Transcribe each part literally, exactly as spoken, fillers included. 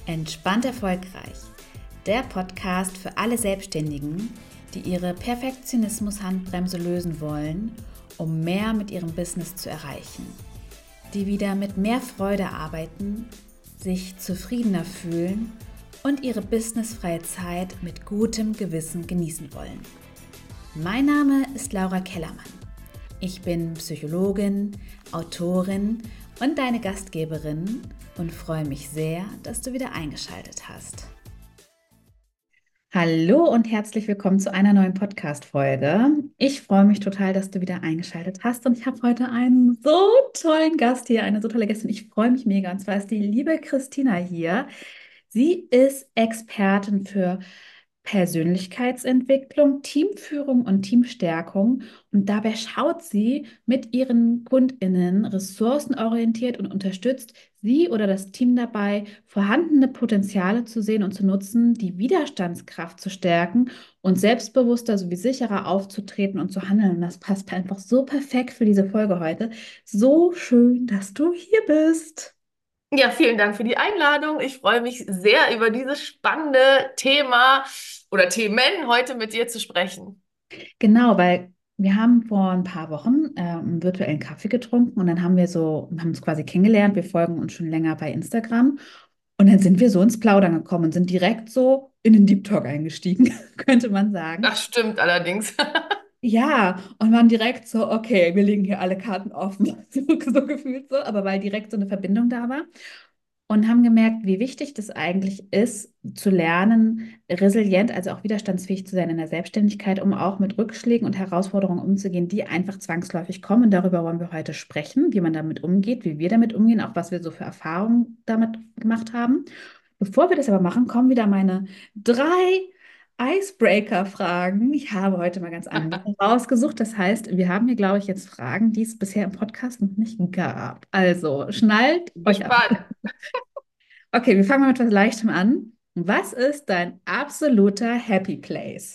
Entspannt erfolgreich. Der Podcast für alle Selbstständigen, die ihre Perfektionismus-Handbremse lösen wollen, um mehr mit ihrem Business zu erreichen. Die wieder mit mehr Freude arbeiten, sich zufriedener fühlen und ihre businessfreie Zeit mit gutem Gewissen genießen wollen. Mein Name ist Laura Kellermann. Ich bin Psychologin, Autorin und deine Gastgeberin und freue mich sehr, dass du wieder eingeschaltet hast. Hallo und herzlich willkommen zu einer neuen Podcast-Folge. Ich freue mich total, dass du wieder eingeschaltet hast und ich habe heute einen so tollen Gast hier, eine so tolle Gästin. Ich freue mich mega und zwar ist die liebe Christina hier. Sie ist Expertin für Persönlichkeitsentwicklung, Teamführung und Teamstärkung und dabei schaut sie mit ihren KundInnen ressourcenorientiert und unterstützt sie oder das Team dabei, vorhandene Potenziale zu sehen und zu nutzen, die Widerstandskraft zu stärken und selbstbewusster sowie sicherer aufzutreten und zu handeln. Und das passt einfach so perfekt für diese Folge heute. So schön, dass du hier bist. Ja, vielen Dank für die Einladung. Ich freue mich sehr, über dieses spannende Thema oder Themen heute mit dir zu sprechen. Genau, weil wir haben vor ein paar Wochen äh, einen virtuellen Kaffee getrunken und dann haben wir so, haben uns quasi kennengelernt. Wir folgen uns schon länger bei Instagram und dann sind wir so ins Plaudern gekommen und sind direkt so in den Deep Talk eingestiegen, könnte man sagen. Das stimmt allerdings. Ja, und waren direkt so, okay, wir legen hier alle Karten offen, so, so gefühlt so, aber weil direkt so eine Verbindung da war. Und haben gemerkt, wie wichtig das eigentlich ist, zu lernen, resilient, also auch widerstandsfähig zu sein in der Selbstständigkeit, um auch mit Rückschlägen und Herausforderungen umzugehen, die einfach zwangsläufig kommen. Und darüber wollen wir heute sprechen, wie man damit umgeht, wie wir damit umgehen, auch was wir so für Erfahrungen damit gemacht haben. Bevor wir das aber machen, kommen wieder meine drei Icebreaker-Fragen. Ich habe heute mal ganz andere rausgesucht. Das heißt, wir haben hier, glaube ich, jetzt Fragen, die es bisher im Podcast noch nicht gab. Also schnallt euch ab. Gespannt. Okay, wir fangen mal mit etwas Leichtem an. Was ist dein absoluter Happy Place?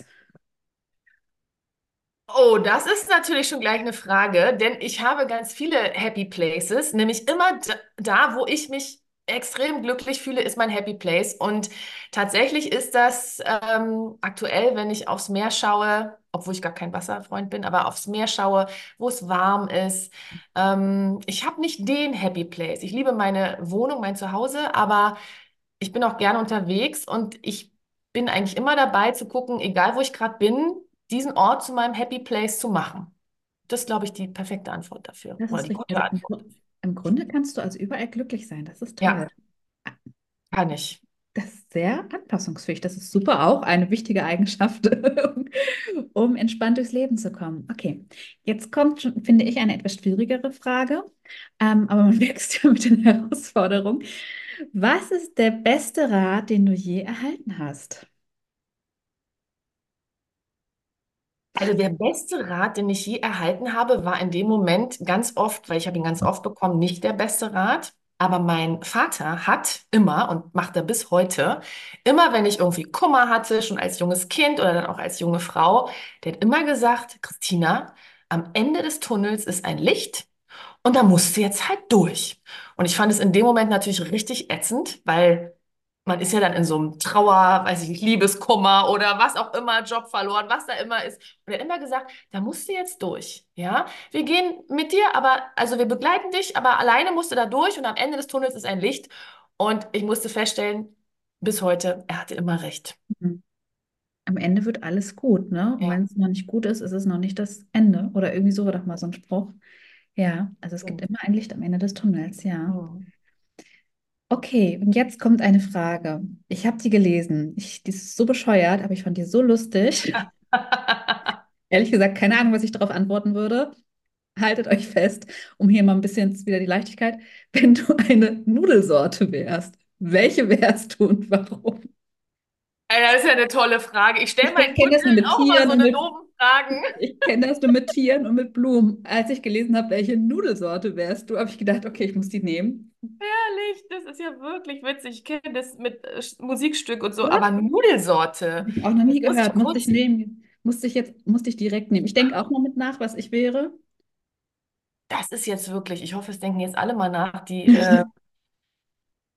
Oh, das ist natürlich schon gleich eine Frage, denn ich habe ganz viele Happy Places, nämlich immer d- da, wo ich mich extrem glücklich fühle, ist mein Happy Place. Und tatsächlich ist das ähm, aktuell, wenn ich aufs Meer schaue, obwohl ich gar kein Wasserfreund bin, aber aufs Meer schaue, wo es warm ist. Ähm, ich habe nicht den Happy Place. Ich liebe meine Wohnung, mein Zuhause, aber ich bin auch gerne unterwegs und ich bin eigentlich immer dabei zu gucken, egal wo ich gerade bin, diesen Ort zu meinem Happy Place zu machen. Das ist, glaube ich, die perfekte Antwort dafür. Das Oder ist die richtig. gute Also im, Antwort. Gru- im Grunde kannst du also überall glücklich sein. Das ist toll. Ja, kann ich. Das ist sehr anpassungsfähig. Das ist super auch eine wichtige Eigenschaft, um, um entspannt durchs Leben zu kommen. Okay, jetzt kommt schon, finde ich, eine etwas schwierigere Frage, ähm, aber man wächst ja mit den Herausforderungen. Was ist der beste Rat, den du je erhalten hast? Also der beste Rat, den ich je erhalten habe, war in dem Moment ganz oft, weil ich habe ihn ganz oft bekommen, nicht der beste Rat. Aber mein Vater hat immer und macht er bis heute, immer wenn ich irgendwie Kummer hatte, schon als junges Kind oder dann auch als junge Frau, der hat immer gesagt, Christina, am Ende des Tunnels ist ein Licht und da musst du jetzt halt durch. Und ich fand es in dem Moment natürlich richtig ätzend, weil man ist ja dann in so einem Trauer, weiß ich nicht, Liebeskummer oder was auch immer, Job verloren, was da immer ist. Und er hat immer gesagt, da musst du jetzt durch, ja? Wir gehen mit dir, aber, also wir begleiten dich, aber alleine musst du da durch und am Ende des Tunnels ist ein Licht. Und ich musste feststellen, bis heute, er hatte immer recht. Mhm. Am Ende wird alles gut, ne? Und Ja. wenn es noch nicht gut ist, ist es noch nicht das Ende. Oder irgendwie so war doch mal so ein Spruch. Ja, also es gibt Stimmt. immer ein Licht am Ende des Tunnels, ja. Hm. Okay, und jetzt kommt eine Frage. Ich habe die gelesen. Ich, die ist so bescheuert, aber ich fand die so lustig. Ehrlich gesagt, keine Ahnung, was ich darauf antworten würde. Haltet euch fest, um hier mal ein bisschen wieder die Leichtigkeit. Wenn du eine Nudelsorte wärst, welche wärst du und warum? Ey, das ist ja eine tolle Frage. Ich stelle Ich meinen kenne das nur Kundinnen mit auch immer Tieren so und eine mit doofen Fragen. Ich kenne das nur mit Tieren und mit Blumen. Als ich gelesen habe, welche Nudelsorte wärst du, habe ich gedacht, okay, ich muss die nehmen. Ehrlich, das ist ja wirklich witzig. Ich kenne das mit äh, Musikstück und so, Was? aber Nudelsorte. Habe ich auch noch nie Jetzt muss ich gehört. Musste ich kurz. nehmen. Musste ich jetzt, musste ich direkt nehmen. Ich denke auch mal mit nach, was ich wäre. Das ist jetzt wirklich, ich hoffe, es denken jetzt alle mal nach, die, äh,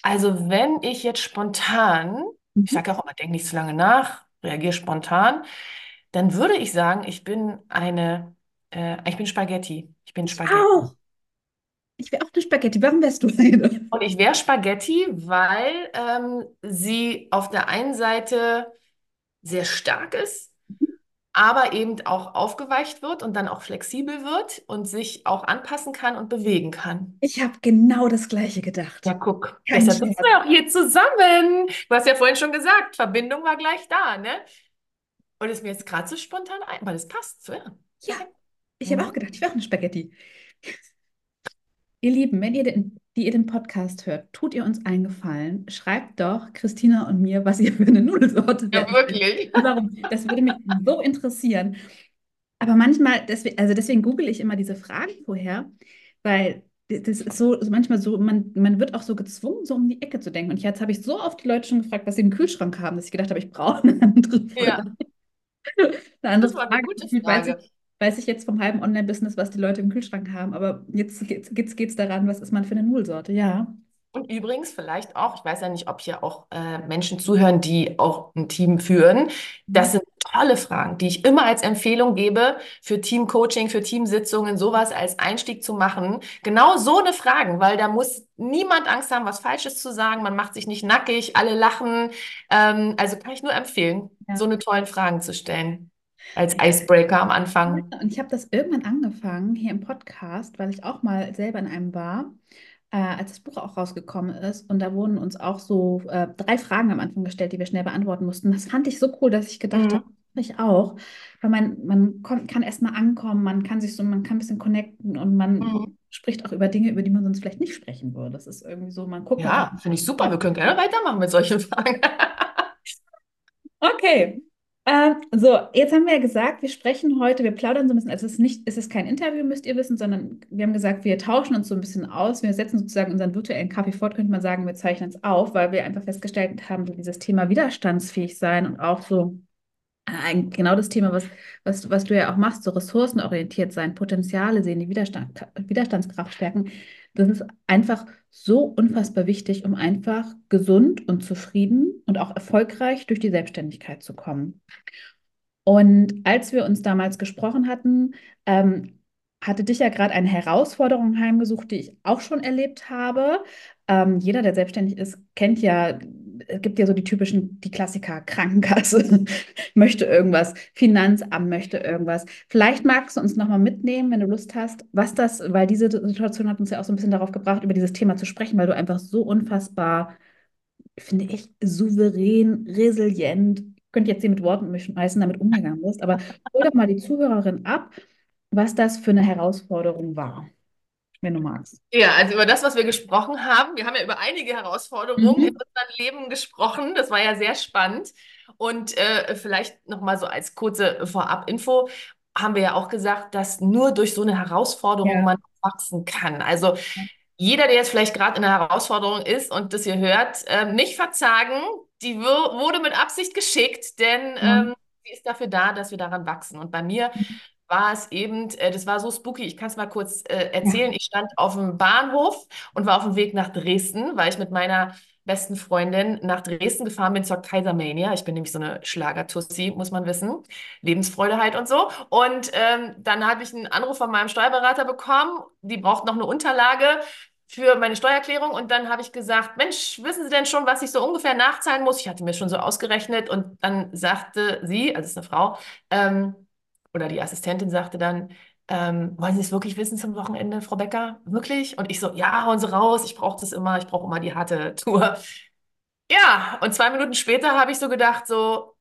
Also wenn ich jetzt spontan, ich Mhm. sage ja auch immer, denk nicht zu lange nach, reagiere spontan, dann würde ich sagen, ich bin eine, äh, ich bin Spaghetti. Ich bin Ich Spaghetti. auch. Ich wäre auch eine Spaghetti. Warum wärst du eine? Und ich wäre Spaghetti, weil ähm, sie auf der einen Seite sehr stark ist, aber eben auch aufgeweicht wird und dann auch flexibel wird und sich auch anpassen kann und bewegen kann. Ich habe genau das Gleiche gedacht. Ja, guck, Kein deshalb sitzen Scherz. wir auch hier zusammen. Du hast ja vorhin schon gesagt, Verbindung war gleich da, ne? Und ist mir jetzt gerade so spontan ein, weil es passt. So, ja, Ja, perfekt. ich habe auch Mhm. gedacht, ich wäre auch eine Spaghetti. Ihr Lieben, wenn ihr den, die ihr den Podcast hört, tut ihr uns einen Gefallen. Schreibt doch Christina und mir, was ihr für eine Nudelsorte Ja, wählt wirklich. und warum. Das würde mich so interessieren. Aber manchmal, deswegen, also deswegen google ich immer diese Fragen vorher, weil das ist so, so manchmal so, man, man wird auch so gezwungen, so um die Ecke zu denken. Und jetzt habe ich so oft die Leute schon gefragt, was sie im Kühlschrank haben, dass ich gedacht habe, ich brauche eine andere, Ja, eine das andere war eine Frage. gute Gefühlt weiß ich, Frage. weiß ich jetzt vom halben Online-Business, was die Leute im Kühlschrank haben. Aber jetzt geht's, geht's, geht's daran, was ist man für eine Nudelsorte? Ja. Und übrigens vielleicht auch, ich weiß ja nicht, ob hier auch äh, Menschen zuhören, die auch ein Team führen. Das Mhm. sind tolle Fragen, die ich immer als Empfehlung gebe für Teamcoaching, für Teamsitzungen, sowas als Einstieg zu machen. Genau so eine Fragen, weil da muss niemand Angst haben, was Falsches zu sagen. Man macht sich nicht nackig, alle lachen. Ähm, also kann ich nur empfehlen, so Ja. eine tollen Fragen zu stellen als Icebreaker am Ja, Anfang. und ich habe das irgendwann angefangen hier im Podcast, weil ich auch mal selber in einem war, äh, als das Buch auch rausgekommen ist. Und da wurden uns auch so äh, drei Fragen am Anfang gestellt, die wir schnell beantworten mussten. Das fand ich so cool, dass ich gedacht habe, Mhm. ich auch. Weil man, man kommt, kann erstmal ankommen, man kann sich so, man kann ein bisschen connecten und man Mhm. spricht auch über Dinge, über die man sonst vielleicht nicht sprechen würde. Das ist irgendwie so, man guckt mal. Ja, finde ich super. Wir können gerne weitermachen mit solchen Fragen. Okay. Ähm, so, jetzt haben wir ja gesagt, wir sprechen heute, wir plaudern so ein bisschen, also es ist nicht, es ist kein Interview, müsst ihr wissen, sondern wir haben gesagt, wir tauschen uns so ein bisschen aus. Wir setzen sozusagen unseren virtuellen Kaffee fort, könnte man sagen, wir zeichnen es auf, weil wir einfach festgestellt haben, so dieses Thema widerstandsfähig sein und auch so äh, eigentlich genau das Thema, was, was, was du ja auch machst, so ressourcenorientiert sein, Potenziale sehen, die Widerstand, Widerstandskraft stärken. Das ist einfach so unfassbar wichtig, um einfach gesund und zufrieden und auch erfolgreich durch die Selbstständigkeit zu kommen. Und als wir uns damals gesprochen hatten, ähm, hatte dich ja gerade eine Herausforderung heimgesucht, die ich auch schon erlebt habe. Ähm, jeder, der selbstständig ist, kennt ja, es gibt ja so die typischen, die Klassiker, Krankenkasse möchte irgendwas, Finanzamt möchte irgendwas. Vielleicht magst du uns nochmal mitnehmen, wenn du Lust hast, was das, weil diese Situation hat uns ja auch so ein bisschen darauf gebracht, über dieses Thema zu sprechen, weil du einfach so unfassbar, finde ich, souverän, resilient, ich könnte jetzt hier mit Worten meisten damit umgegangen bist, aber hol doch mal die Zuhörerin ab, was das für eine Herausforderung war, wenn du magst. Ja, also über das, was wir gesprochen haben. Wir haben ja über einige Herausforderungen in Mhm. unserem Leben gesprochen. Das war ja sehr spannend. Und äh, vielleicht nochmal so als kurze Vorab-Info haben wir ja auch gesagt, dass nur durch so eine Herausforderung Ja. man wachsen kann. Also jeder, der jetzt vielleicht gerade in einer Herausforderung ist und das hier hört, ähm, nicht verzagen. Die wur- wurde mit Absicht geschickt, denn Ja. ähm, sie ist dafür da, dass wir daran wachsen. Und bei mir war es eben, äh, das war so spooky, ich kann es mal kurz äh, Ja. erzählen. Ich stand auf dem Bahnhof und war auf dem Weg nach Dresden, weil ich mit meiner besten Freundin nach Dresden gefahren bin zur Kaisermania. Ich bin nämlich so eine Schlagertussi, muss man wissen. Lebensfreude halt und so. Und ähm, dann habe ich einen Anruf von meinem Steuerberater bekommen. Die braucht noch eine Unterlage für meine Steuererklärung. Und dann habe ich gesagt, Mensch, wissen Sie denn schon, was ich so ungefähr nachzahlen muss? Ich hatte mir schon so ausgerechnet. Und dann sagte sie, also es ist eine Frau, ähm, oder die Assistentin sagte dann, ähm, wollen Sie es wirklich wissen zum Wochenende, Frau Becker? Wirklich? Und ich so, ja, hauen Sie raus, ich brauche das immer, ich brauche immer die harte Tour. Ja, und zwei Minuten später habe ich so gedacht, so,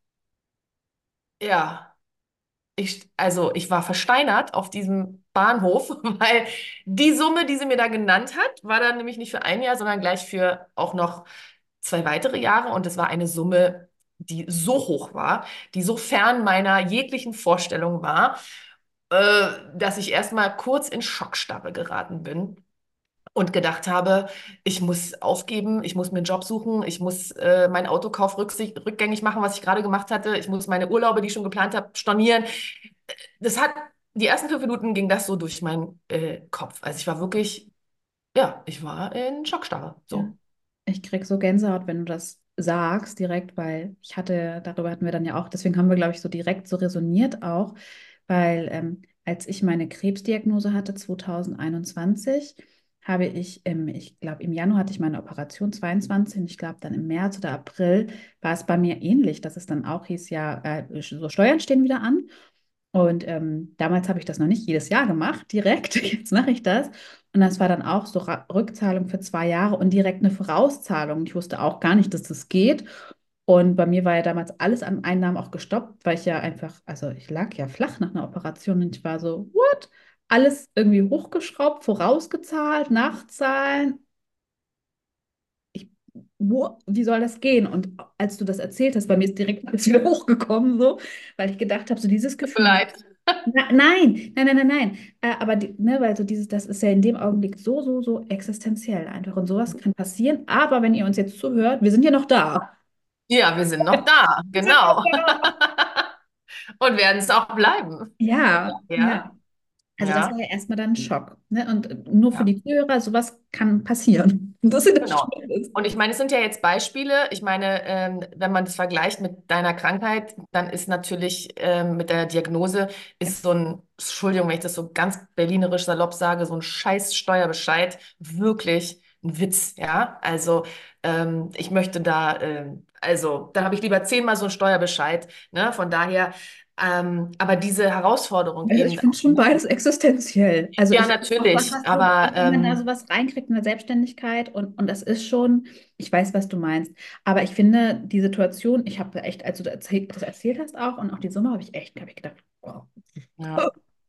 ja, ich, also ich war versteinert auf diesem Bahnhof, weil die Summe, die sie mir da genannt hat, war dann nämlich nicht für ein Jahr, sondern gleich für auch noch zwei weitere Jahre. Und es war eine Summe, die so hoch war, die so fern meiner jeglichen Vorstellung war, äh, dass ich erstmal kurz in Schockstarre geraten bin und gedacht habe, ich muss aufgeben, ich muss mir einen Job suchen, ich muss äh, meinen Autokauf rücksicht, rückgängig machen, was ich gerade gemacht hatte, ich muss meine Urlaube, die ich schon geplant habe, stornieren. Das hat, die ersten fünf Minuten ging das so durch meinen äh, Kopf. Also ich war wirklich, ja, ich war in Schockstarre. Ja. So. Ich krieg so Gänsehaut, wenn du das sagst, direkt, weil ich hatte, darüber hatten wir dann ja auch, deswegen haben wir, glaube ich, so direkt so resoniert auch, weil ähm, als ich meine Krebsdiagnose hatte, zwanzig einundzwanzig, habe ich, im, ich glaube, im Januar hatte ich meine Operation zweiundzwanzig und ich glaube, dann im März oder April war es bei mir ähnlich, dass es dann auch hieß, ja, äh, so Steuern stehen wieder an. Und ähm, damals habe ich das noch nicht jedes Jahr gemacht, direkt. Jetzt mache ich das. Und das war dann auch so Ra Rückzahlung für zwei Jahre und direkt eine Vorauszahlung. Ich wusste auch gar nicht, dass das geht. Und bei mir war ja damals alles an Einnahmen auch gestoppt, weil ich ja einfach, also ich lag ja flach nach einer Operation und ich war so, what? Alles irgendwie hochgeschraubt, vorausgezahlt, nachzahlen. Ich, wo, wie soll das gehen? Und als du das erzählt hast, bei mir ist direkt alles wieder hochgekommen, so, weil ich gedacht habe, so dieses Tut mir Gefühl. leid. Na, nein, nein, nein, nein, nein. Äh, aber die, ne, weil so dieses, das ist ja in dem Augenblick so, so, so existenziell einfach. Und sowas kann passieren. Aber wenn ihr uns jetzt zuhört, wir sind ja noch da. Ja, wir sind noch da, Wir sind noch genau. da. Und werden es auch bleiben. Ja, ja. Ja, Also das war ja, ja erstmal dann ein Schock. Ne? Und äh, nur für ja. die Zuhörer, sowas kann passieren. Das ist das Genau. Schlimme. Und ich meine, es sind ja jetzt Beispiele. Ich meine, ähm, wenn man das vergleicht mit deiner Krankheit, dann ist natürlich ähm, mit der Diagnose ist so ein, Entschuldigung, wenn ich das so ganz berlinerisch salopp sage, so ein scheiß Steuerbescheid wirklich ein Witz, ja? Also ähm, ich möchte da, ähm, also da habe ich lieber zehnmal so einen Steuerbescheid, ne? Von daher, ähm, aber diese Herausforderung Also eben, ich finde schon beides existenziell. Also ja, ich auch, was natürlich, hast du, aber auch wenn man da ähm, sowas reinkriegt in der Selbstständigkeit und, und das ist schon, ich weiß, was du meinst, aber ich finde die Situation, ich habe echt, als du das erzählt, das erzählt hast auch und auch die Summe, habe ich echt, habe ich gedacht, wow. ja.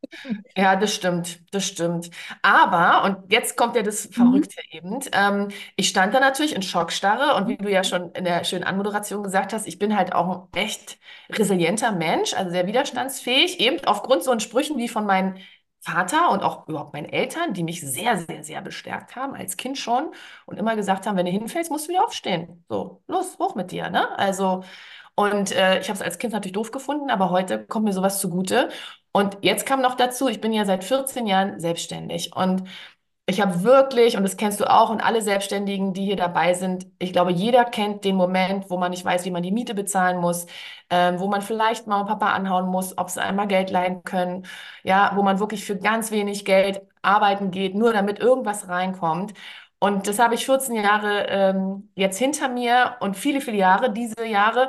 Ja, das stimmt, das stimmt. Aber, und jetzt kommt ja das Mhm. Verrückte eben, ähm, ich stand da natürlich in Schockstarre und wie du ja schon in der schönen Anmoderation gesagt hast, ich bin halt auch ein echt resilienter Mensch, also sehr widerstandsfähig, eben aufgrund so von Sprüchen wie von meinem Vater und auch überhaupt meinen Eltern, die mich sehr, sehr, sehr bestärkt haben, als Kind schon und immer gesagt haben, wenn du hinfällst, musst du wieder aufstehen. So, los, hoch mit dir, ne? Also, und äh, ich habe es als Kind natürlich doof gefunden, aber heute kommt mir sowas zugute. Und jetzt kam noch dazu, ich bin ja seit vierzehn Jahren selbstständig und ich habe wirklich, und das kennst du auch, und alle Selbstständigen, die hier dabei sind, ich glaube, jeder kennt den Moment, wo man nicht weiß, wie man die Miete bezahlen muss, ähm, wo man vielleicht Mama und Papa anhauen muss, ob sie einmal Geld leihen können, ja, wo man wirklich für ganz wenig Geld arbeiten geht, nur damit irgendwas reinkommt. Und das habe ich vierzehn Jahre ähm, jetzt hinter mir und viele, viele Jahre, diese Jahre.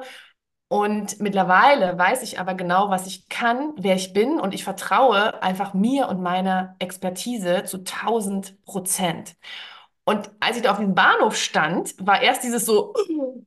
Und mittlerweile weiß ich aber genau, was ich kann, wer ich bin und ich vertraue einfach mir und meiner Expertise zu tausend Prozent. Und als ich da auf diesem Bahnhof stand, war erst dieses so,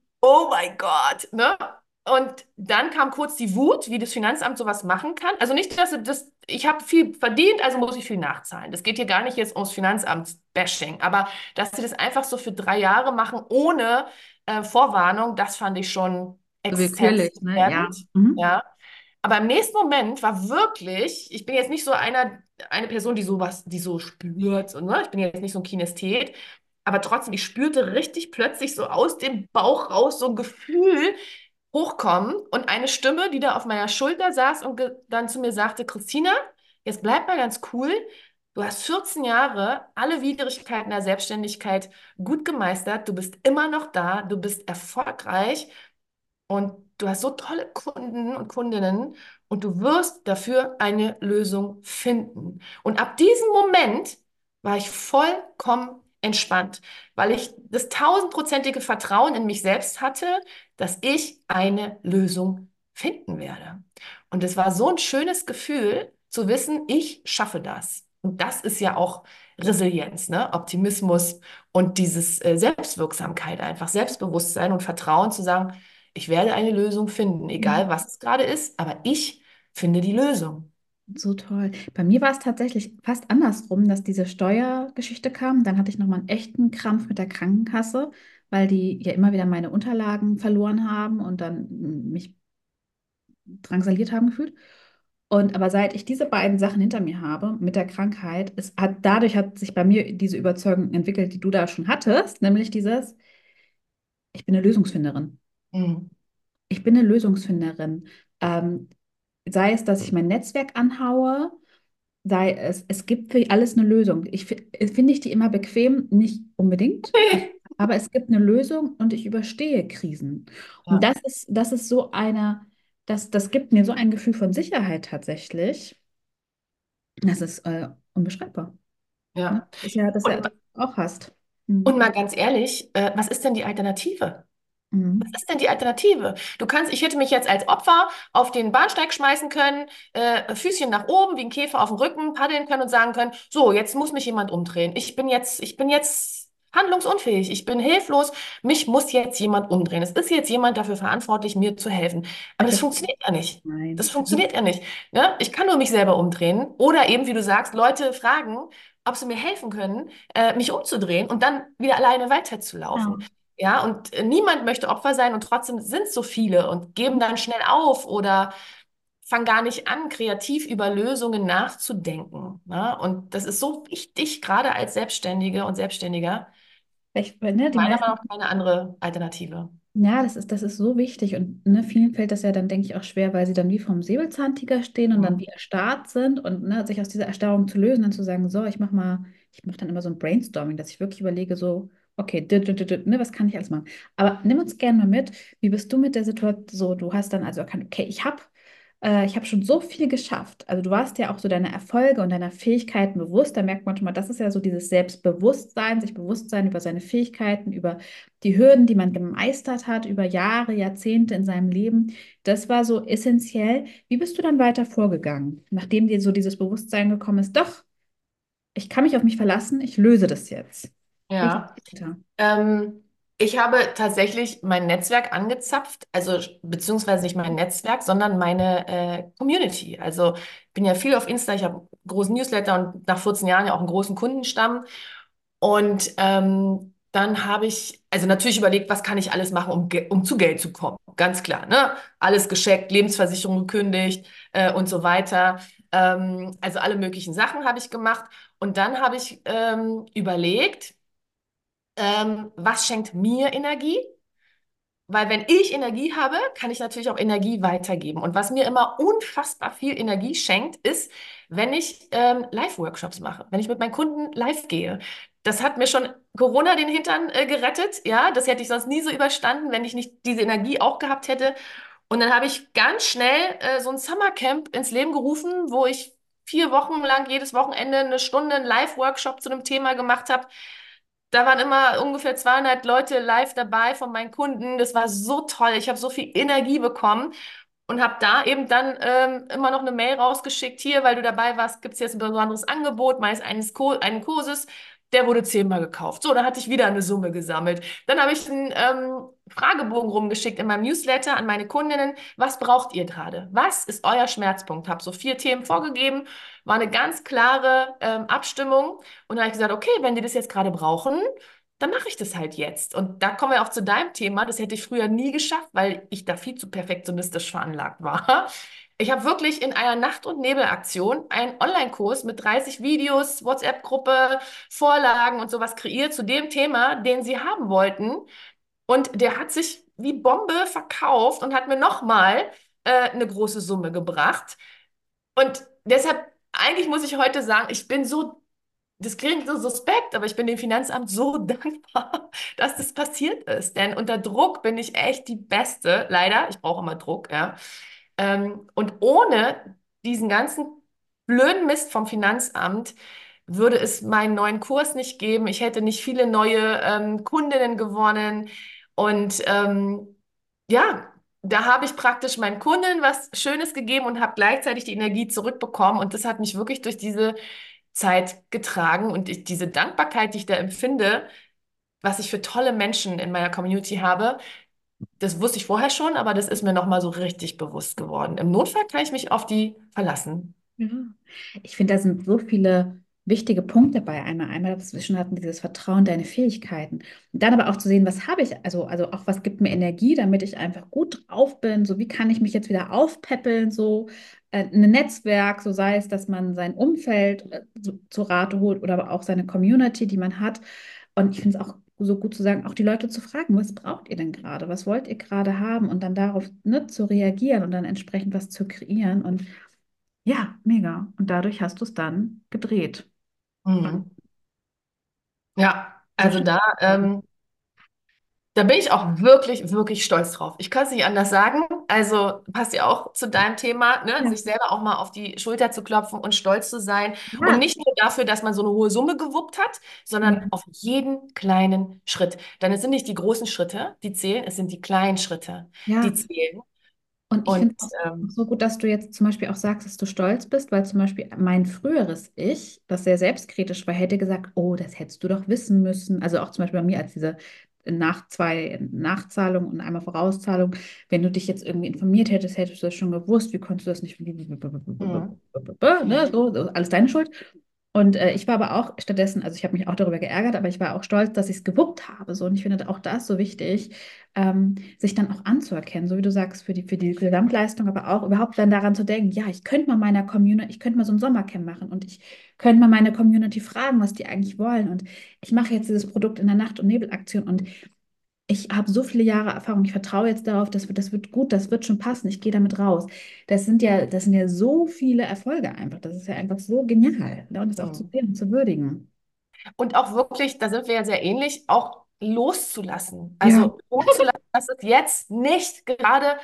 oh mein Gott, ne? Und dann kam kurz die Wut, wie das Finanzamt sowas machen kann. Also nicht, dass das, ich habe viel verdient, also muss ich viel nachzahlen. Das geht hier gar nicht jetzt ums Finanzamt-Bashing, aber dass sie das einfach so für drei Jahre machen ohne äh, Vorwarnung, das fand ich schon So exzessiv willkürlich, ne? Ja. gefährdend. Mhm. Ja. Aber im nächsten Moment war wirklich, ich bin jetzt nicht so einer, eine Person, die sowas, die so spürt, und, ne? Ich bin jetzt nicht so ein Kinesthet, aber trotzdem, ich spürte richtig plötzlich so aus dem Bauch raus so ein Gefühl hochkommen und eine Stimme, die da auf meiner Schulter saß und ge- dann zu mir sagte, Christina, jetzt bleib mal ganz cool. Du hast vierzehn Jahre alle Widrigkeiten der Selbstständigkeit gut gemeistert. Du bist immer noch da. Du bist erfolgreich. Und du hast so tolle Kunden und Kundinnen und du wirst dafür eine Lösung finden. Und ab diesem Moment war ich vollkommen entspannt, weil ich das tausendprozentige Vertrauen in mich selbst hatte, dass ich eine Lösung finden werde. Und es war so ein schönes Gefühl zu wissen, ich schaffe das. Und das ist ja auch Resilienz, ne? Optimismus und dieses äh, Selbstwirksamkeit, einfach Selbstbewusstsein und Vertrauen zu sagen, ich werde eine Lösung finden, egal was es gerade ist, aber ich finde die Lösung. So toll. Bei mir war es tatsächlich fast andersrum, dass diese Steuergeschichte kam. Dann hatte ich nochmal einen echten Krampf mit der Krankenkasse, weil die ja immer wieder meine Unterlagen verloren haben und dann mm, mich drangsaliert haben gefühlt. Und aber seit ich diese beiden Sachen hinter mir habe mit der Krankheit, es hat dadurch hat sich bei mir diese Überzeugung entwickelt, die du da schon hattest, nämlich dieses, ich bin eine Lösungsfinderin. Mhm. Ich bin eine Lösungsfinderin. Ähm, sei es, dass ich mein Netzwerk anhaue, sei es, es gibt für alles eine Lösung. Ich fi- finde ich die immer bequem, nicht unbedingt. aber es gibt eine Lösung und ich überstehe Krisen. Und Ja, das ist, das ist so eine, das, das gibt mir so ein Gefühl von Sicherheit tatsächlich. Das ist äh, unbeschreibbar. Ne? ja. Das ist ja, das ist ja, Und, das du auch hast. und Mhm. mal ganz ehrlich, äh, was ist denn die Alternative? Was Mhm. ist denn die Alternative? Du kannst, ich hätte mich jetzt als Opfer auf den Bahnsteig schmeißen können, äh, Füßchen nach oben, wie ein Käfer auf dem Rücken, paddeln können und sagen können, so, jetzt muss mich jemand umdrehen. Ich bin jetzt, ich bin jetzt handlungsunfähig, ich bin hilflos, mich muss jetzt jemand umdrehen. Es ist jetzt jemand dafür verantwortlich, mir zu helfen. Aber das Das, funktioniert ja nicht. Das nein. Also, funktioniert ja nicht. Ne? Ich kann nur mich selber umdrehen oder eben, wie du sagst, Leute fragen, ob sie mir helfen können, äh, mich umzudrehen und dann wieder alleine weiterzulaufen. ja. Ja, und äh, niemand möchte Opfer sein und trotzdem sind es so viele und geben dann schnell auf oder fangen gar nicht an, kreativ über Lösungen nachzudenken. Ne? Und das ist so wichtig, gerade als Selbstständige und Selbstständiger. Ich, ne, die Meiner meisten. Meinung nach keine andere Alternative. Ja, das ist, das ist so wichtig und ne, vielen fällt das ja dann, denke ich, auch schwer, weil sie dann wie vom Säbelzahntiger stehen und dann wie Mhm. erstarrt sind und ne, sich aus dieser Erstarrung zu lösen, dann zu sagen, so, ich mach mal, ich mache dann immer so ein Brainstorming, dass ich wirklich überlege, so, okay, dit, dit, dit, dit, ne, was kann ich alles machen? Aber nimm uns gerne mal mit, wie bist du mit der Situation, so, du hast dann also erkannt, okay, ich habe äh, ich habe schon so viel geschafft. Also du warst ja auch so deiner Erfolge und deiner Fähigkeiten bewusst. Da merkt man schon mal, das ist ja so dieses Selbstbewusstsein, sich Bewusstsein über seine Fähigkeiten, über die Hürden, die man gemeistert hat über Jahre, Jahrzehnte in seinem Leben, das war so essentiell. Wie bist du dann weiter vorgegangen, nachdem dir so dieses Bewusstsein gekommen ist, doch, ich kann mich auf mich verlassen, ich löse das jetzt. Wie geht's Ja. weiter? Ähm, Ich habe tatsächlich mein Netzwerk angezapft, also beziehungsweise nicht mein Netzwerk, sondern meine äh, Community. Also ich bin ja viel auf Insta, ich habe einen großen Newsletter und nach vierzehn Jahren ja auch einen großen Kundenstamm. Und ähm, dann habe ich, also natürlich überlegt, was kann ich alles machen, um, Ge- um zu Geld zu kommen. Ganz klar, ne? Alles gescheckt, Lebensversicherung gekündigt äh, und so weiter. Ähm, also alle möglichen Sachen habe ich gemacht. Und dann habe ich ähm, überlegt, ähm, was schenkt mir Energie? Weil wenn ich Energie habe, kann ich natürlich auch Energie weitergeben. Und was mir immer unfassbar viel Energie schenkt, ist, wenn ich ähm, Live-Workshops mache, wenn ich mit meinen Kunden live gehe. Das hat mir schon Corona den Hintern äh, gerettet. Ja, das hätte ich sonst nie so überstanden, wenn ich nicht diese Energie auch gehabt hätte. Und dann habe ich ganz schnell äh, so ein Summercamp ins Leben gerufen, wo ich vier Wochen lang jedes Wochenende eine Stunde einen Live-Workshop zu einem Thema gemacht habe. Da waren immer ungefähr zweihundert Leute live dabei von meinen Kunden. Das war so toll. Ich habe so viel Energie bekommen und habe da eben dann ähm, immer noch eine Mail rausgeschickt. Hier, weil du dabei warst, gibt es jetzt ein besonderes Angebot meines eines Ko einen Kurses. Der wurde zehnmal gekauft. So, da hatte ich wieder eine Summe gesammelt. Dann habe ich einen ähm, Fragebogen rumgeschickt in meinem Newsletter an meine Kundinnen. Was braucht ihr gerade? Was ist euer Schmerzpunkt? Habe so vier Themen vorgegeben. War eine ganz klare ähm, Abstimmung. Und dann habe ich gesagt, okay, wenn die das jetzt gerade brauchen, dann mache ich das halt jetzt. Und da kommen wir auch zu deinem Thema. Das hätte ich früher nie geschafft, weil ich da viel zu perfektionistisch veranlagt war. Ich habe wirklich in einer Nacht- und Nebelaktion einen Online-Kurs mit dreißig Videos, WhatsApp-Gruppe, Vorlagen und sowas kreiert zu dem Thema, den sie haben wollten. Und der hat sich wie Bombe verkauft und hat mir nochmal äh, eine große Summe gebracht. Und deshalb, eigentlich muss ich heute sagen, ich bin so, das klingt so suspekt, aber ich bin dem Finanzamt so dankbar, dass das passiert ist. Denn unter Druck bin ich echt die Beste, leider. Ich brauche immer Druck, ja. Ähm, und ohne diesen ganzen blöden Mist vom Finanzamt würde es meinen neuen Kurs nicht geben. Ich hätte nicht viele neue ähm, Kundinnen gewonnen. Und ähm, ja, da habe ich praktisch meinen Kunden was Schönes gegeben und habe gleichzeitig die Energie zurückbekommen. Und das hat mich wirklich durch diese Zeit getragen. Und ich, diese Dankbarkeit, die ich da empfinde, was ich für tolle Menschen in meiner Community habe, das wusste ich vorher schon, aber das ist mir nochmal so richtig bewusst geworden. Im Notfall kann ich mich auf die verlassen. Ja. Ich finde, da sind so viele wichtige Punkte bei einmal. Einmal, was wir schon hatten, dieses Vertrauen, deine Fähigkeiten. Und dann aber auch zu sehen, was habe ich, also, also auch was gibt mir Energie, damit ich einfach gut drauf bin. So, wie kann ich mich jetzt wieder aufpäppeln, so äh, ein Netzwerk, so sei es, dass man sein Umfeld äh, so, zu Rate holt oder aber auch seine Community, die man hat. Und ich finde es auch so gut zu sagen, auch die Leute zu fragen, was braucht ihr denn gerade? Was wollt ihr gerade haben? Und dann darauf, ne, zu reagieren und dann entsprechend was zu kreieren. Und ja, mega. Und dadurch hast du es dann gedreht. Und Mhm. Ja, so also schnell. da, ähm, Da bin ich auch wirklich, wirklich stolz drauf. Ich kann es nicht anders sagen. Also passt ja auch zu deinem Thema, ne? Ja. Sich selber auch mal auf die Schulter zu klopfen und stolz zu sein. Und Ja. nicht nur dafür, dass man so eine hohe Summe gewuppt hat, Ja. sondern auf jeden kleinen Schritt. Denn es sind nicht die großen Schritte, die zählen, es sind die kleinen Schritte, die Ja. zählen. Und ich Und finde es auch ähm, so gut, dass du jetzt zum Beispiel auch sagst, dass du stolz bist, weil zum Beispiel mein früheres Ich, das sehr selbstkritisch war, hätte gesagt, oh, das hättest du doch wissen müssen. Also auch zum Beispiel bei mir als diese nach zwei Nachzahlungen und einmal Vorauszahlung, wenn du dich jetzt irgendwie informiert hättest, hättest du das schon gewusst, wie konntest du das nicht, mhm, ne, so, so, alles deine Schuld. Und äh, ich war aber auch stattdessen, also ich habe mich auch darüber geärgert, aber ich war auch stolz, dass ich es gewuppt habe. So. Und ich finde auch das so wichtig, ähm, sich dann auch anzuerkennen, so wie du sagst, für die, für die Gesamtleistung, aber auch überhaupt dann daran zu denken, ja, ich könnte mal meiner Community, ich könnte mal so ein Sommercamp machen und ich könnte mal meine Community fragen, was die eigentlich wollen. Und ich mache jetzt dieses Produkt in der Nacht- und Nebelaktion und ich habe so viele Jahre Erfahrung, ich vertraue jetzt darauf, das wird, das wird gut, das wird schon passen, ich gehe damit raus. Das sind ja, das sind ja so viele Erfolge einfach. Das ist ja einfach so genial, ne? Und das auch zu mhm. sehen und zu würdigen. Und auch wirklich, da sind wir ja sehr ähnlich, auch loszulassen. Ja. Also loszulassen, dass es jetzt nicht gerade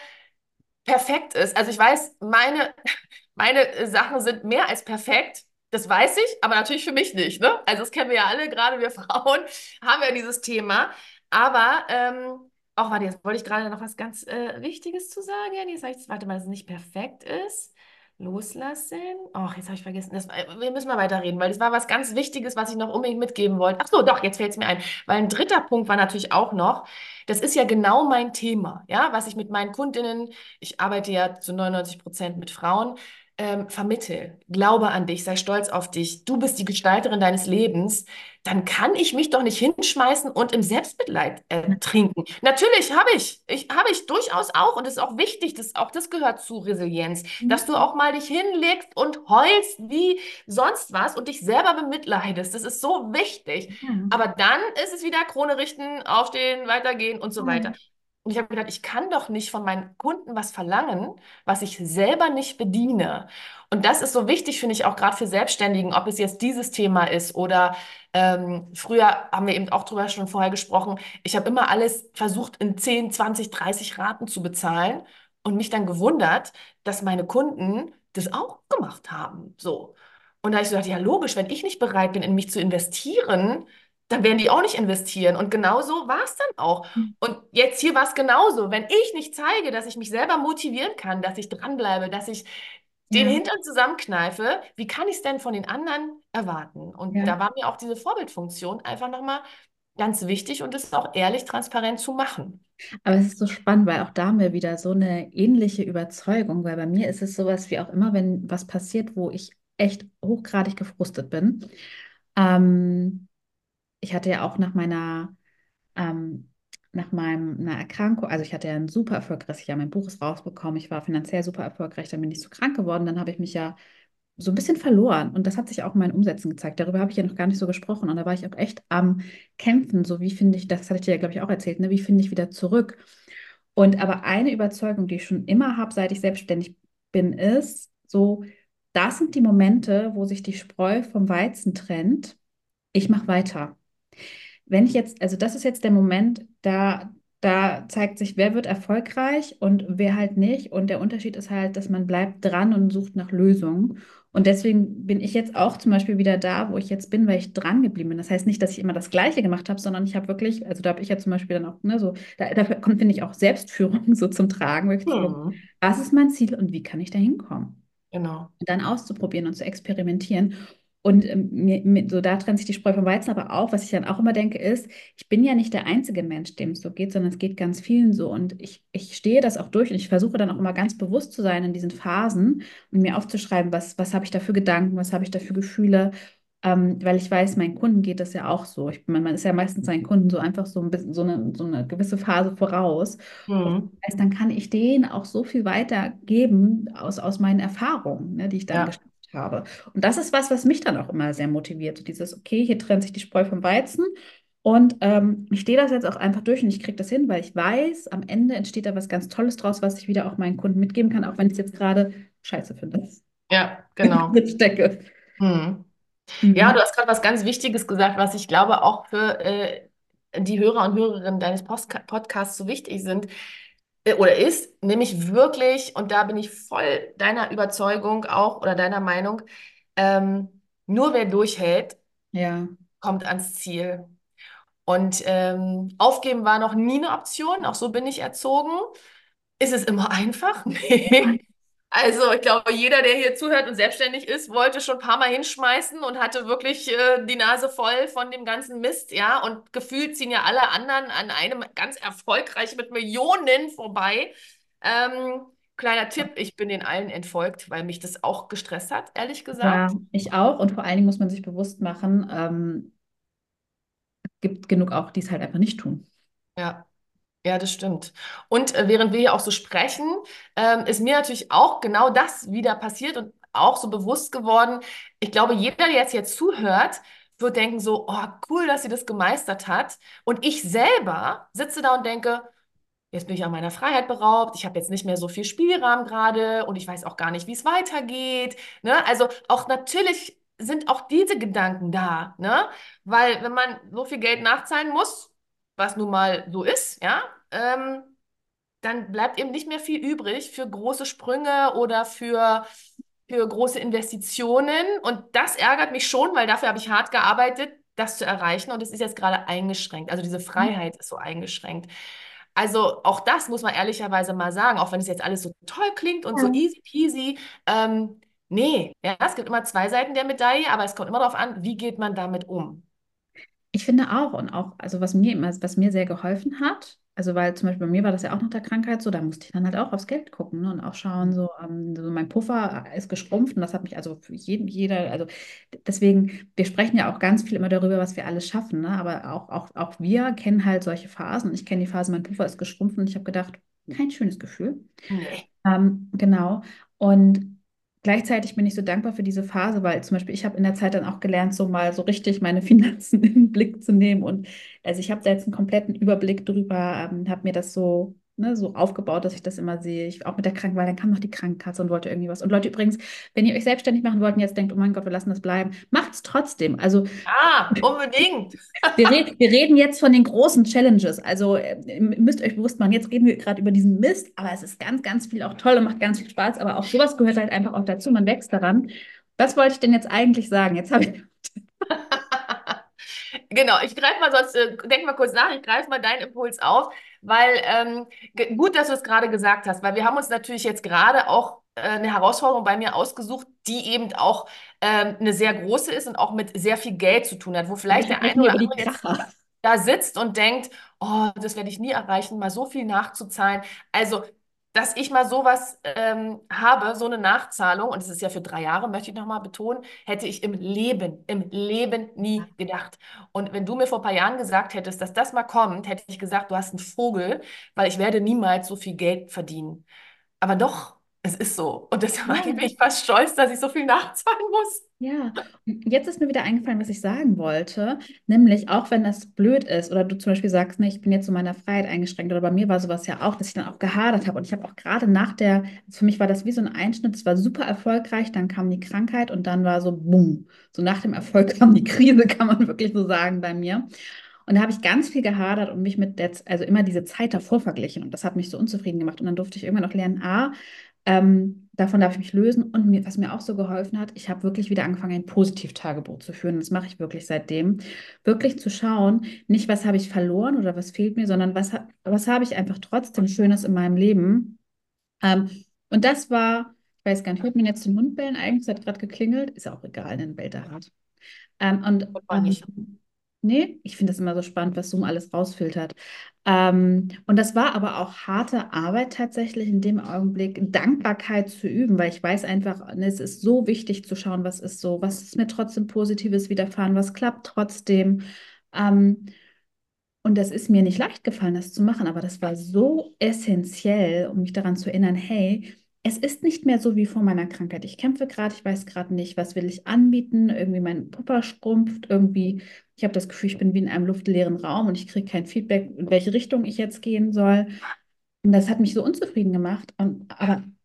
perfekt ist. Also ich weiß, meine, meine äh, Sachen sind mehr als perfekt. Das weiß ich, aber natürlich für mich nicht, ne? Also das kennen wir ja alle, gerade wir Frauen haben ja dieses Thema. Aber, ähm, auch warte, jetzt wollte ich gerade noch was ganz äh, Wichtiges zu sagen. Ja, jetzt sag ich, warte mal, dass es nicht perfekt ist. Loslassen. Ach, jetzt habe ich vergessen. Das, äh, wir müssen mal weiterreden, weil das war was ganz Wichtiges, was ich noch unbedingt mitgeben wollte. Ach so, doch, jetzt fällt es mir ein. Weil ein dritter Punkt war natürlich auch noch, das ist ja genau mein Thema, ja, was ich mit meinen Kundinnen, ich arbeite ja zu neunundneunzig Prozent mit Frauen, ähm, vermittel. Glaube an dich, sei stolz auf dich. Du bist die Gestalterin deines Lebens. Dann kann ich mich doch nicht hinschmeißen und im Selbstmitleid ertrinken. Natürlich habe ich, ich habe ich durchaus auch und es ist auch wichtig, dass auch das gehört zu Resilienz, dass du auch mal dich hinlegst und heulst wie sonst was und dich selber bemitleidest. Das ist so wichtig. Ja. Aber dann ist es wieder Krone richten, aufstehen, weitergehen und so weiter. Ja. Und ich habe gedacht, ich kann doch nicht von meinen Kunden was verlangen, was ich selber nicht bediene. Und das ist so wichtig, finde ich, auch gerade für Selbstständigen, ob es jetzt dieses Thema ist oder ähm, früher haben wir eben auch drüber schon vorher gesprochen. Ich habe immer alles versucht, in zehn, zwanzig, dreißig Raten zu bezahlen und mich dann gewundert, dass meine Kunden das auch gemacht haben. So. Und da habe ich so gedacht, ja, logisch, wenn ich nicht bereit bin, in mich zu investieren, dann werden die auch nicht investieren. Und genau so war es dann auch. Und jetzt hier war es genauso. Wenn ich nicht zeige, dass ich mich selber motivieren kann, dass ich dranbleibe, dass ich den Ja. Hintern zusammenkneife, wie kann ich es denn von den anderen erwarten? Und Ja. da war mir auch diese Vorbildfunktion einfach nochmal ganz wichtig und es auch ehrlich, transparent zu machen. Aber es ist so spannend, weil auch da haben wir wieder so eine ähnliche Überzeugung, weil bei mir ist es sowas wie auch immer, wenn was passiert, wo ich echt hochgradig gefrustet bin. Ähm, Ich hatte ja auch nach meiner ähm, nach meinem, einer Erkrankung, also ich hatte ja ein super erfolgreiches Jahr, mein Buch ist rausgekommen, ich war finanziell super erfolgreich, dann bin ich so krank geworden, dann habe ich mich ja so ein bisschen verloren und das hat sich auch in meinen Umsätzen gezeigt. Darüber habe ich ja noch gar nicht so gesprochen und da war ich auch echt am Kämpfen, so wie finde ich, das hatte ich dir ja, glaube ich, auch erzählt, ne? Wie finde ich wieder zurück? Und aber eine Überzeugung, die ich schon immer habe, seit ich selbstständig bin, ist so, das sind die Momente, wo sich die Spreu vom Weizen trennt. Ich mache weiter. Wenn ich jetzt, also das ist jetzt der Moment, da, da zeigt sich, wer wird erfolgreich und wer halt nicht. Und der Unterschied ist halt, dass man bleibt dran und sucht nach Lösungen. Und deswegen bin ich jetzt auch zum Beispiel wieder da, wo ich jetzt bin, weil ich dran geblieben bin. Das heißt nicht, dass ich immer das Gleiche gemacht habe, sondern ich habe wirklich, also da habe ich ja zum Beispiel dann auch, ne, so, da, dafür kommt, finde ich, auch Selbstführung so zum Tragen, wirklich zu gucken, Hm, was ist mein Ziel und wie kann ich da hinkommen? genau. Und dann auszuprobieren und zu experimentieren. Und ähm, mir, mir, so da trennt sich die Spreu vom Weizen, aber auch, was ich dann auch immer denke, ist, ich bin ja nicht der einzige Mensch, dem es so geht, sondern es geht ganz vielen so. Und ich, ich stehe das auch durch und ich versuche dann auch immer ganz bewusst zu sein in diesen Phasen und mir aufzuschreiben, was, was habe ich da für Gedanken, was habe ich da für Gefühle. Ähm, weil ich weiß, meinen Kunden geht das ja auch so. Ich, man, man ist ja meistens seinen Kunden so einfach so ein bisschen, so eine, so eine gewisse Phase voraus. Und Hm, das heißt, dann kann ich denen auch so viel weitergeben aus, aus meinen Erfahrungen, ne, die ich dann ja. geschafft habe. Und das ist was, was mich dann auch immer sehr motiviert. So dieses, okay, hier trennt sich die Spreu vom Weizen. Und ähm, ich stehe das jetzt auch einfach durch und ich kriege das hin, weil ich weiß, am Ende entsteht da was ganz Tolles draus, was ich wieder auch meinen Kunden mitgeben kann, auch wenn ich es jetzt gerade scheiße finde. Ja, genau. Stecke. Hm. Ja, Mhm. du hast gerade was ganz Wichtiges gesagt, was ich glaube auch für äh, die Hörer und Hörerinnen deines Postka Podcasts so wichtig sind äh, oder ist, nämlich wirklich, und da bin ich voll deiner Überzeugung auch oder deiner Meinung, ähm, nur wer durchhält, Ja. kommt ans Ziel. Und ähm, aufgeben war noch nie eine Option, auch so bin ich erzogen. Ist es immer einfach? Nee. Also ich glaube, jeder, der hier zuhört und selbstständig ist, wollte schon ein paar Mal hinschmeißen und hatte wirklich äh, die Nase voll von dem ganzen Mist, ja. Und gefühlt ziehen ja alle anderen an einem ganz erfolgreich mit Millionen vorbei. Ähm, kleiner Tipp, ich bin den allen entfolgt, weil mich das auch gestresst hat, ehrlich gesagt. Ja, ich auch. Und vor allen Dingen muss man sich bewusst machen, ähm, gibt genug auch, die es halt einfach nicht tun. Ja. Ja, das stimmt. Und äh, während wir hier auch so sprechen, ähm, ist mir natürlich auch genau das wieder passiert und auch so bewusst geworden. Ich glaube, jeder, der jetzt hier zuhört, wird denken so, oh, cool, dass sie das gemeistert hat. Und ich selber sitze da und denke, jetzt bin ich an meiner Freiheit beraubt, ich habe jetzt nicht mehr so viel Spielraum gerade und ich weiß auch gar nicht, wie es weitergeht. Ne? Also auch natürlich sind auch diese Gedanken da, ne? Weil wenn man so viel Geld nachzahlen muss, was nun mal so ist, ja, ähm, dann bleibt eben nicht mehr viel übrig für große Sprünge oder für, für große Investitionen. Und das ärgert mich schon, weil dafür habe ich hart gearbeitet, das zu erreichen. Und es ist jetzt gerade eingeschränkt. Also diese Freiheit ist so eingeschränkt. Also auch das muss man ehrlicherweise mal sagen, auch wenn es jetzt alles so toll klingt und so Ja. easy peasy. Ähm, nee, ja, es gibt immer zwei Seiten der Medaille, aber es kommt immer darauf an, wie geht man damit um. Ich finde auch und auch, also was mir immer, was mir sehr geholfen hat, also weil zum Beispiel bei mir war das ja auch nach der Krankheit so, da musste ich dann halt auch aufs Geld gucken, ne, und auch schauen, so, ähm, so mein Puffer ist geschrumpft und das hat mich also für jeden, jeder, also deswegen, wir sprechen ja auch ganz viel immer darüber, was wir alles schaffen, ne, aber auch, auch, auch wir kennen halt solche Phasen und ich kenne die Phase, mein Puffer ist geschrumpft und ich habe gedacht, kein schönes Gefühl. Nee. Ähm, genau. Und gleichzeitig bin ich so dankbar für diese Phase, weil zum Beispiel ich habe in der Zeit dann auch gelernt, so mal so richtig meine Finanzen in den Blick zu nehmen. Und also ich habe da jetzt einen kompletten Überblick drüber, ähm, habe mir das so, ne, so aufgebaut, dass ich das immer sehe. Ich auch mit der Krankenkasse, weil dann kam noch die Krankenkasse und wollte irgendwie was. Und Leute, übrigens, wenn ihr euch selbstständig machen wollt und jetzt denkt, oh mein Gott, wir lassen das bleiben, macht es trotzdem. Also Ah, unbedingt. wir, red, wir reden jetzt von den großen Challenges. Also äh, ihr müsst euch bewusst machen, jetzt reden wir gerade über diesen Mist, aber es ist ganz, ganz viel auch toll und macht ganz viel Spaß. Aber auch sowas gehört halt einfach auch dazu. Man wächst daran. Was wollte ich denn jetzt eigentlich sagen? Jetzt habe ich. Genau, ich greife mal sonst, äh, denk mal kurz nach, ich greife mal deinen Impuls auf, weil ähm, ge- gut, dass du es gerade gesagt hast, weil wir haben uns natürlich jetzt gerade auch äh, eine Herausforderung bei mir ausgesucht, die eben auch ähm, eine sehr große ist und auch mit sehr viel Geld zu tun hat, wo vielleicht Wir der ein reden hier oder über die andere jetzt Kracher. da sitzt und denkt, oh, das werde ich nie erreichen, mal so viel nachzuzahlen. Also, dass ich mal sowas ähm, habe, so eine Nachzahlung, und es ist ja für drei Jahre, möchte ich nochmal betonen, hätte ich im Leben, im Leben nie gedacht. Und wenn du mir vor ein paar Jahren gesagt hättest, dass das mal kommt, hätte ich gesagt, du hast einen Vogel, weil ich werde niemals so viel Geld verdienen. Aber doch, es ist so. Und deshalb bin Ja, ich fast stolz, dass ich so viel nachzahlen muss. ja, und jetzt ist mir wieder eingefallen, was ich sagen wollte, nämlich auch wenn das blöd ist oder du zum Beispiel sagst, ne, ich bin jetzt in meiner Freiheit eingeschränkt oder bei mir war sowas ja auch, dass ich dann auch gehadert habe und ich habe auch gerade nach der, für mich war das wie so ein Einschnitt, es war super erfolgreich, dann kam die Krankheit und dann war so bumm, so nach dem Erfolg kam die Krise, kann man wirklich so sagen bei mir. Und da habe ich ganz viel gehadert und mich mit der, also immer diese Zeit davor verglichen. Und das hat mich so unzufrieden gemacht. Und dann durfte ich irgendwann auch lernen, A, ähm, davon darf ich mich lösen. Und mir, was mir auch so geholfen hat, ich habe wirklich wieder angefangen, ein Positivtagebuch zu führen. Das mache ich wirklich seitdem. Wirklich zu schauen, nicht, was habe ich verloren oder was fehlt mir, sondern was, ha- was habe ich einfach trotzdem Schönes in meinem Leben. Ähm, und das war, ich weiß gar nicht, hört man jetzt den Hund bellen eigentlich? Es hat gerade geklingelt. Ist ja auch egal, dann bellt er halt. Ähm, und Das war nicht. ähm, nee, ich finde das immer so spannend, was Zoom alles rausfiltert. Ähm, und das war aber auch harte Arbeit tatsächlich in dem Augenblick, Dankbarkeit zu üben, weil ich weiß einfach, ne, es ist so wichtig zu schauen, was ist so, was ist mir trotzdem Positives widerfahren, was klappt trotzdem. Ähm, und das ist mir nicht leicht gefallen, das zu machen, aber das war so essentiell, um mich daran zu erinnern, hey, es ist nicht mehr so wie vor meiner Krankheit. Ich kämpfe gerade, ich weiß gerade nicht, was will ich anbieten. Irgendwie mein Pupper schrumpft, irgendwie, ich habe das Gefühl, ich bin wie in einem luftleeren Raum und ich kriege kein Feedback, in welche Richtung ich jetzt gehen soll. Und das hat mich so unzufrieden gemacht. Und, aber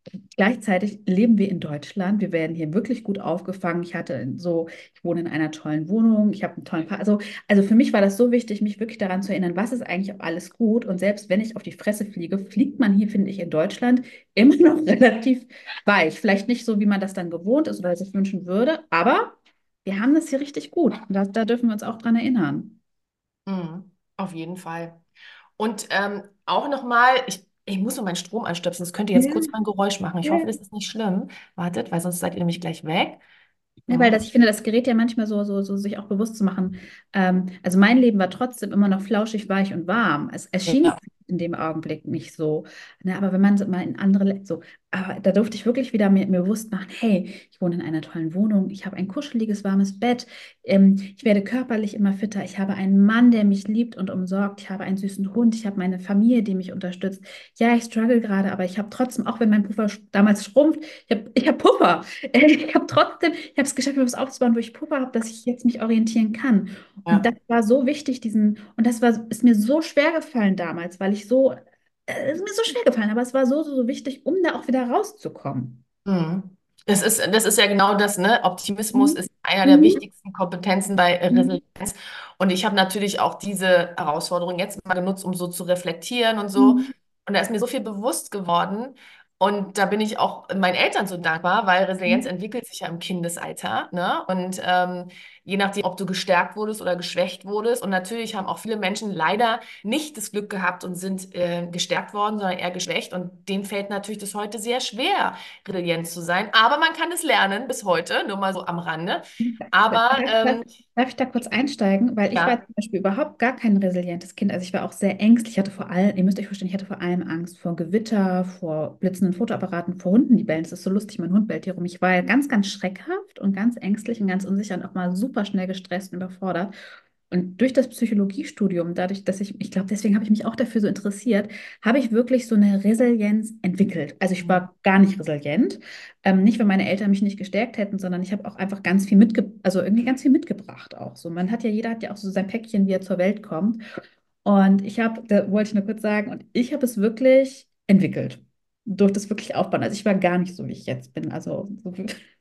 Gleichzeitig leben wir in Deutschland. Wir werden hier wirklich gut aufgefangen. Ich hatte so, ich wohne in einer tollen Wohnung. Ich habe einen tollen Partner. Also, also für mich war das so wichtig, mich wirklich daran zu erinnern, was ist eigentlich auch alles gut. Und selbst wenn ich auf die Fresse fliege, fliegt man hier, finde ich, in Deutschland immer noch relativ weich. Vielleicht nicht so, wie man das dann gewohnt ist oder sich wünschen würde, aber wir haben das hier richtig gut. Und da, da dürfen wir uns auch dran erinnern. Mhm. Auf jeden Fall. Und ähm, auch nochmal, ich, ich muss noch meinen Strom anstöpseln. Das könnte jetzt Ja, kurz mal ein Geräusch machen. Ich hoffe, ja. das ist nicht schlimm. Wartet, weil sonst seid ihr nämlich gleich weg. Ja, weil So. das, ich finde, das gerät ja manchmal so, so, so sich auch bewusst zu machen. Ähm, also mein Leben war trotzdem immer noch flauschig, weich und warm. Es erschien Ja. in dem Augenblick nicht so. Ne, aber wenn man so mal in andere, Lä- so, aber da durfte ich wirklich wieder mir, mir bewusst machen, hey, ich wohne in einer tollen Wohnung, ich habe ein kuscheliges, warmes Bett, ähm, ich werde körperlich immer fitter, ich habe einen Mann, der mich liebt und umsorgt, ich habe einen süßen Hund, ich habe meine Familie, die mich unterstützt. Ja, ich struggle gerade, aber ich habe trotzdem, auch wenn mein Puffer sch- damals schrumpft, ich habe ich hab Puffer. Ich habe trotzdem, ich habe es geschafft, mir was aufzubauen, wo ich Puffer habe, dass ich jetzt mich orientieren kann. Und das Ja. war so wichtig, diesen, und das war, ist mir so schwer gefallen damals, weil ich so, äh, ist mir so schwer gefallen, aber es war so, so, so wichtig, um da auch wieder rauszukommen. Mhm. Das ist, das ist ja genau das, ne? Optimismus Mhm. ist einer der Mhm. wichtigsten Kompetenzen bei Mhm. Resilienz. Und ich habe natürlich auch diese Herausforderung jetzt mal genutzt, um so zu reflektieren und so. Mhm. Und da ist mir so viel bewusst geworden. Und da bin ich auch meinen Eltern so dankbar, weil Resilienz Mhm. entwickelt sich ja im Kindesalter, ne? Und ähm, je nachdem, ob du gestärkt wurdest oder geschwächt wurdest. Und natürlich haben auch viele Menschen leider nicht das Glück gehabt und sind äh, gestärkt worden, sondern eher geschwächt. Und denen fällt natürlich das heute sehr schwer, resilient zu sein. Aber man kann es lernen bis heute, nur mal so am Rande. Aber Darf, darf, ähm, darf ich da kurz einsteigen? Weil ich war ja, zum Beispiel überhaupt gar kein resilientes Kind. Also ich war auch sehr ängstlich. Ich hatte vor allem, ihr müsst euch vorstellen, ich hatte vor allem Angst vor Gewitter, vor blitzenden Fotoapparaten, vor Hunden, die bellen. Das ist so lustig, mein Hund bellt hier rum. Ich war ganz, ganz schreckhaft und ganz ängstlich und ganz unsicher und auch mal super schnell gestresst und überfordert. Und durch das Psychologiestudium, dadurch, dass ich, ich glaube, deswegen habe ich mich auch dafür so interessiert, habe ich wirklich so eine Resilienz entwickelt. Also ich war gar nicht resilient. Ähm, nicht, weil meine Eltern mich nicht gestärkt hätten, sondern ich habe auch einfach ganz viel mitge also irgendwie ganz viel mitgebracht auch. So, man hat ja, jeder hat ja auch so sein Päckchen, wie er zur Welt kommt. Und ich habe, da wollte ich nur kurz sagen, und ich habe es wirklich entwickelt. Durch das wirklich Aufbauen. Also ich war gar nicht so, wie ich jetzt bin. Also so,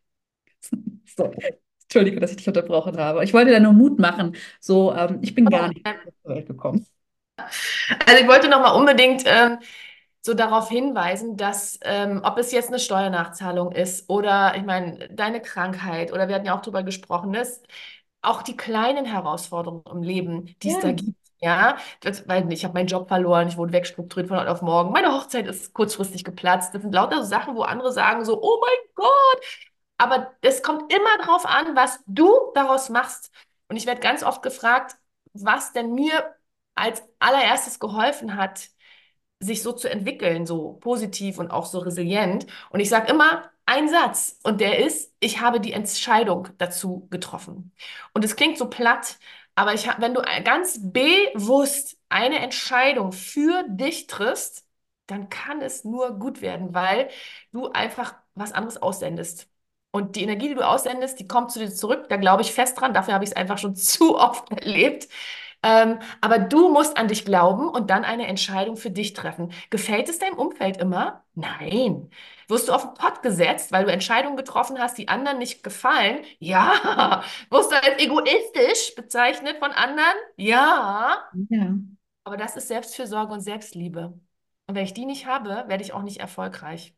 so. Entschuldige, dass ich dich unterbrochen habe. Ich wollte da nur Mut machen. So, ähm, ich bin gar oh, nicht zur Welt gekommen. also ich wollte noch mal unbedingt ähm, so darauf hinweisen, dass ähm, ob es jetzt eine Steuernachzahlung ist oder ich meine deine Krankheit oder wir hatten ja auch darüber gesprochen, dass auch die kleinen Herausforderungen im Leben, die es da Ja, gibt, ja, das, weil ich habe meinen Job verloren, ich wurde wegstrukturiert von heute auf morgen, meine Hochzeit ist kurzfristig geplatzt, das sind lauter so Sachen, wo andere sagen so, oh mein Gott, aber es kommt immer darauf an, was du daraus machst. Und ich werde ganz oft gefragt, was denn mir als allererstes geholfen hat, sich so zu entwickeln, so positiv und auch so resilient. Und ich sage immer einen Satz und der ist, ich habe die Entscheidung dazu getroffen. Und es klingt so platt, aber ich hab, wenn du ganz bewusst eine Entscheidung für dich triffst, dann kann es nur gut werden, weil du einfach was anderes aussendest. Und die Energie, die du aussendest, die kommt zu dir zurück. Da glaube ich fest dran. Dafür habe ich es einfach schon zu oft erlebt. Ähm, aber du musst an dich glauben und dann eine Entscheidung für dich treffen. Gefällt es deinem Umfeld immer? Nein. Wirst du auf den Pott gesetzt, weil du Entscheidungen getroffen hast, die anderen nicht gefallen? Ja. Wirst du als egoistisch bezeichnet von anderen? Ja. ja. Aber das ist Selbstfürsorge und Selbstliebe. Und wenn ich die nicht habe, werde ich auch nicht erfolgreich.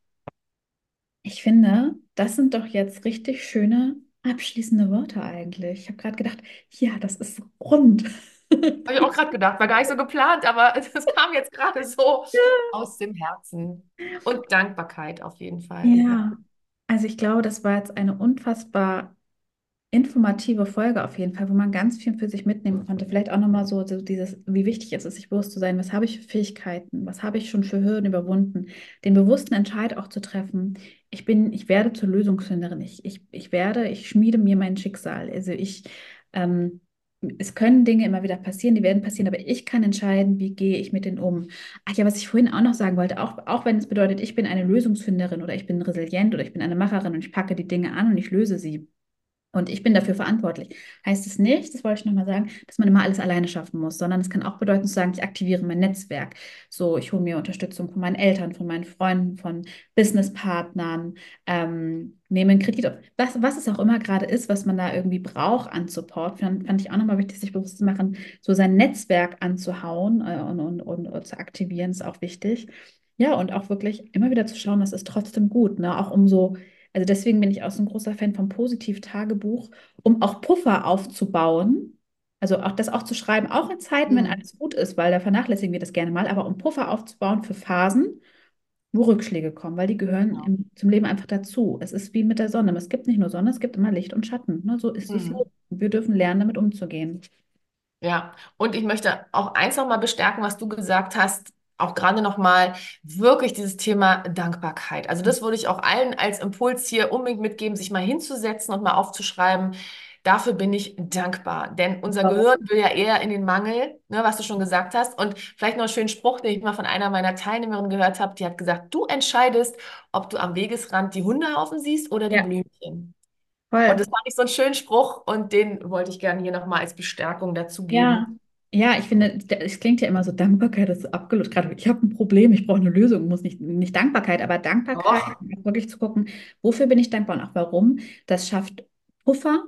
Ich finde, das sind doch jetzt richtig schöne abschließende Worte eigentlich. Ich habe gerade gedacht, ja, das ist so rund. Habe ich auch gerade gedacht, war gar nicht so geplant, aber es kam jetzt gerade so aus dem Herzen. Und Dankbarkeit auf jeden Fall. Ja. Ja, also ich glaube, das war jetzt eine unfassbar informative Folge auf jeden Fall, wo man ganz viel für sich mitnehmen konnte. Vielleicht auch nochmal so, so dieses, wie wichtig es ist, sich bewusst zu sein, was habe ich für Fähigkeiten, was habe ich schon für Hürden überwunden, den bewussten Entscheid auch zu treffen. Ich bin, ich werde zur Lösungsfinderin. Ich, ich, ich werde, ich schmiede mir mein Schicksal. Also ich, ähm, es können Dinge immer wieder passieren, die werden passieren, aber ich kann entscheiden, wie gehe ich mit denen um. Ach ja, was ich vorhin auch noch sagen wollte, auch, auch wenn es bedeutet, ich bin eine Lösungsfinderin oder ich bin resilient oder ich bin eine Macherin und ich packe die Dinge an und ich löse sie. Und ich bin dafür verantwortlich. Heißt es nicht, das wollte ich nochmal sagen, dass man immer alles alleine schaffen muss, sondern es kann auch bedeuten zu sagen, ich aktiviere mein Netzwerk. So, ich hole mir Unterstützung von meinen Eltern, von meinen Freunden, von Businesspartnern, ähm, nehme einen Kredit auf. Was, was es auch immer gerade ist, was man da irgendwie braucht an Support, fand, fand ich auch nochmal wichtig, sich bewusst zu machen, so sein Netzwerk anzuhauen äh, und, und, und, und zu aktivieren, ist auch wichtig. Ja, und auch wirklich immer wieder zu schauen, das ist trotzdem gut, ne? Auch um so also deswegen bin ich auch so ein großer Fan vom Positiv-Tagebuch, um auch Puffer aufzubauen. Also auch das auch zu schreiben, auch in Zeiten, wenn Mhm. alles gut ist, weil da vernachlässigen wir das gerne mal, aber um Puffer aufzubauen für Phasen, wo Rückschläge kommen, weil die gehören im, zum Leben einfach dazu. Es ist wie mit der Sonne. Es gibt nicht nur Sonne, es gibt immer Licht und Schatten. Ne? So ist das Leben. Mhm. Wir dürfen lernen, damit umzugehen. Ja, und ich möchte auch eins nochmal bestärken, was du gesagt hast, auch gerade nochmal wirklich dieses Thema Dankbarkeit. Also das würde ich auch allen als Impuls hier unbedingt mitgeben, sich mal hinzusetzen und mal aufzuschreiben. Dafür bin ich dankbar, denn unser Gehirn Warum? will ja eher in den Mangel, ne, was du schon gesagt hast. Und vielleicht noch einen schönen Spruch, den ich mal von einer meiner Teilnehmerinnen gehört habe, die hat gesagt, du entscheidest, ob du am Wegesrand die Hundehaufen siehst oder die Ja, Blümchen. Und voll. das fand ich so einen schönen Spruch und den wollte ich gerne hier nochmal als Bestärkung dazu Ja, geben. ja, ich finde, es klingt ja immer so, Dankbarkeit ist so abgelutscht. Gerade ich habe ein Problem, ich brauche eine Lösung, muss nicht, nicht Dankbarkeit, aber Dankbarkeit, Och. wirklich zu gucken, wofür bin ich dankbar und auch warum. Das schafft Puffer,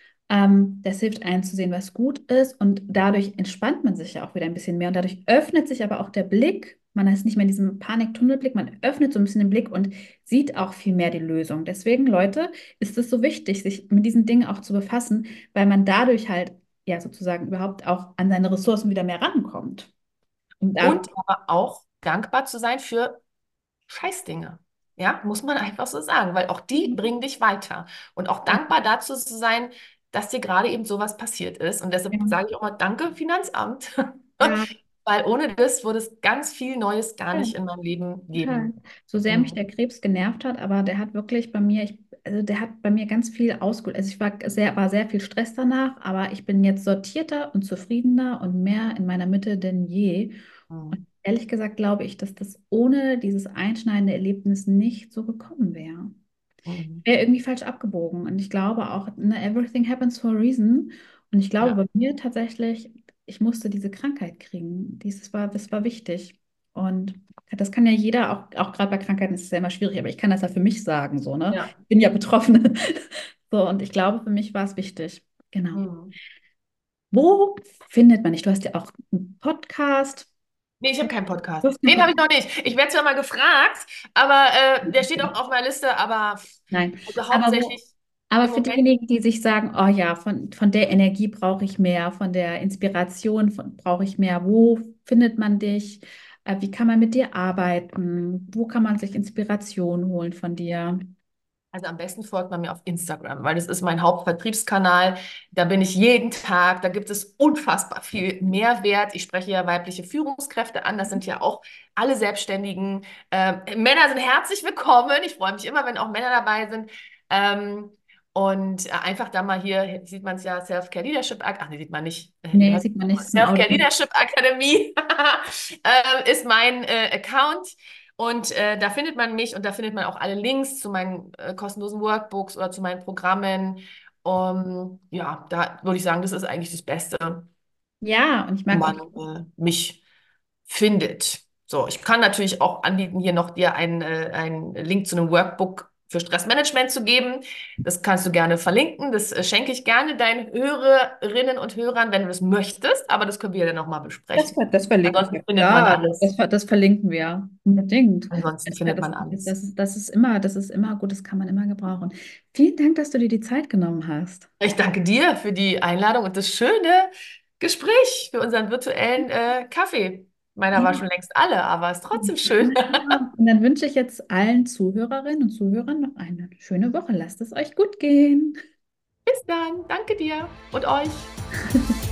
ähm, das hilft einzusehen, was gut ist und dadurch entspannt man sich ja auch wieder ein bisschen mehr und dadurch öffnet sich aber auch der Blick. Man ist nicht mehr in diesem Paniktunnelblick, man öffnet so ein bisschen den Blick und sieht auch viel mehr die Lösung. Deswegen, Leute, ist es so wichtig, sich mit diesen Dingen auch zu befassen, weil man dadurch halt ja sozusagen überhaupt auch an seine Ressourcen wieder mehr rankommt. Und da, Und aber auch dankbar zu sein für Scheißdinge. Ja, muss man einfach so sagen, weil auch die bringen dich weiter. Und auch dankbar dazu zu sein, dass dir gerade eben sowas passiert ist. Und deshalb ja, sage ich auch mal, danke, Finanzamt. ja, Weil ohne das würde es ganz viel Neues gar ja. nicht in meinem Leben Total. geben. So sehr mich Mhm. der Krebs genervt hat, aber der hat wirklich bei mir, ich, also der hat bei mir ganz viel ausgelöst. Also ich war sehr, war sehr viel Stress danach, aber ich bin jetzt sortierter und zufriedener und mehr in meiner Mitte denn je. Und Mhm. ehrlich gesagt glaube ich, dass das ohne dieses einschneidende Erlebnis nicht so gekommen wäre. Mhm. Wäre irgendwie falsch abgebogen. Und ich glaube auch, ne, everything happens for a reason. Und ich glaube Ja, bei mir tatsächlich, ich musste diese Krankheit kriegen. Dieses war, das war wichtig. Und das kann ja jeder, auch, auch gerade bei Krankheiten ist es ja immer schwierig, aber ich kann das ja für mich sagen, so, ne? ja. Ich bin ja Betroffene. So, und ich glaube, für mich war es wichtig. Genau. Mhm. Wo findet man dich? Du hast ja auch einen Podcast. Nee, ich habe keinen Podcast. Du hast keinen Den habe ich Podcast. noch nicht. Ich werde zwar mal gefragt, aber äh, der steht auch auf meiner Liste, aber Nein. also Aber wo, hauptsächlich aber im für Moment. diejenigen, die sich sagen, oh ja, von, von der Energie brauche ich mehr, von der Inspiration von, brauche ich mehr, wo findet man dich? Äh, wie kann man mit dir arbeiten? Wo kann man sich Inspiration holen von dir? Also am besten folgt man mir auf Instagram, weil das ist mein Hauptvertriebskanal. Da bin ich jeden Tag. Da gibt es unfassbar viel Mehrwert. Ich spreche ja weibliche Führungskräfte an. Das sind ja auch alle Selbstständigen. Ähm, Männer sind herzlich willkommen. Ich freue mich immer, wenn auch Männer dabei sind. Ähm, und äh, einfach da mal hier, sieht man es ja, Self-Care Leadership Academy. Ach nee, sieht man nicht. Äh, Wie Nee, heißt sieht man nicht, das ist ein Self-Care Audio. Leadership Akademie äh, ist mein äh, Account. Und äh, da findet man mich und da findet man auch alle Links zu meinen äh, kostenlosen Workbooks oder zu meinen Programmen. Um, ja, da würde ich sagen, das ist eigentlich das Beste, Ja, und ich wo mag auch, man äh, mich findet. So, ich kann natürlich auch anbieten, hier noch dir einen, äh, einen Link zu einem Workbook für Stressmanagement zu geben. Das kannst du gerne verlinken. Das äh, schenke ich gerne deinen Hörerinnen und Hörern, wenn du das möchtest. Aber das können wir ja dann nochmal das, besprechen. ver- das verlinken Ansonsten wir. findet man Ja, alles. das, ver- das verlinken wir. Unbedingt. Ansonsten Das, findet das, man alles. das, ist, das ist immer, das ist immer gut, das kann man immer gebrauchen. Vielen Dank, dass du dir die Zeit genommen hast. Ich danke dir für die Einladung und das schöne Gespräch für unseren virtuellen äh, Kaffee. Meiner war schon längst alle, aber ist trotzdem schön. Ja, und dann wünsche ich jetzt allen Zuhörerinnen und Zuhörern noch eine schöne Woche. Lasst es euch gut gehen. Bis dann. Danke dir und euch.